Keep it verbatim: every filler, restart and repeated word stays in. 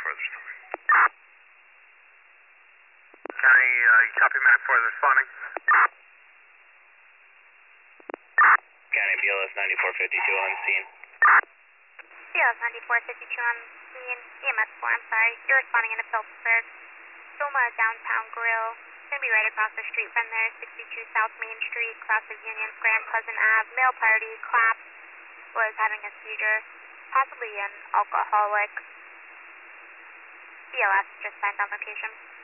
further story. County, uh, copy map four responding. County B L S ninety-four fifty-two on scene. B L S ninety-four fifty-two on scene. E M S four, I'm sorry. You're responding in a Phillipsburg. Soma Downtown Grill. Gonna be right across the street from there. sixty-two South Main Street, crosses Union Square and Pleasant Ave. Male party, clap, was having a seizure. Possibly an alcoholic. B L S just signed on location.